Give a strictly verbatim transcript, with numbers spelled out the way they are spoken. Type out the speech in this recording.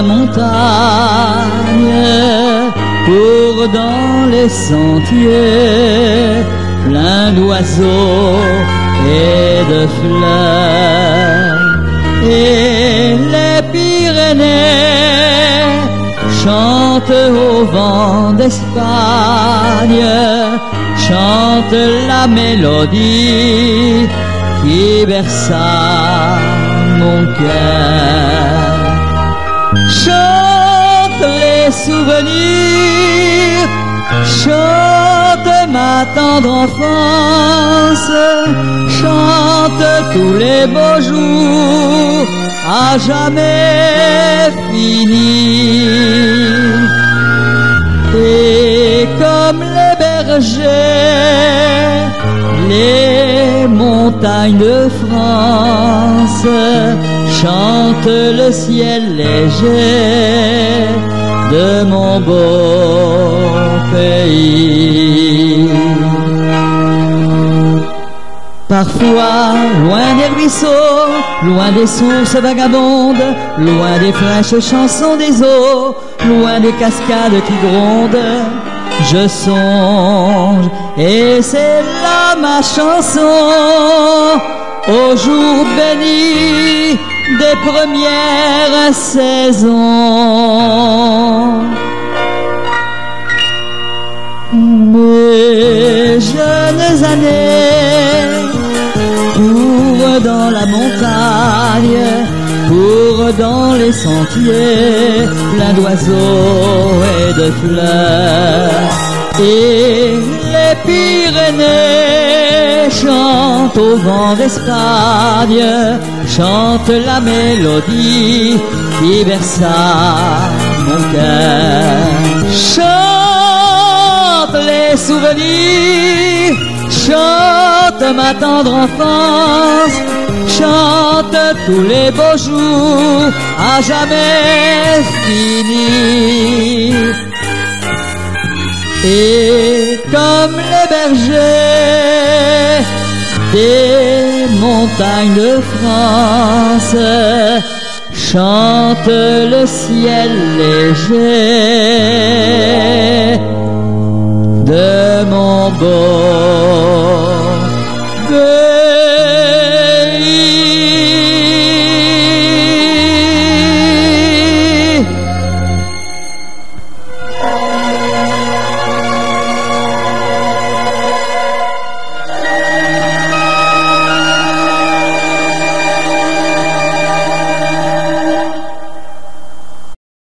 montagne, court dans les sentiers, plein d'oiseaux et de fleurs. Et les Pyrénées chantent au vent d'Espagne, chantent la mélodie qui berça mon cœur. Chante les souvenirs, chante ma tendre enfance, chante tous les beaux jours à jamais finis. Et comme les bergers, les montagnes de France chantent le ciel léger de mon beau pays. Parfois, loin des ruisseaux, loin des sources vagabondes, loin des fraîches chansons des eaux, loin des cascades qui grondent, je songe, et c'est là ma chanson, au jour béni des premières saisons. Mes jeunes années courent dans la montagne, courent dans les sentiers, plein d'oiseaux et de fleurs. Et les Pyrénées chantent au vent d'Espagne, chantent la mélodie qui berça mon cœur. Chante les souvenirs, chante ma tendre enfance, chante tous les beaux jours à jamais finis. Et comme les bergers des montagnes de France chante le ciel léger de mon beau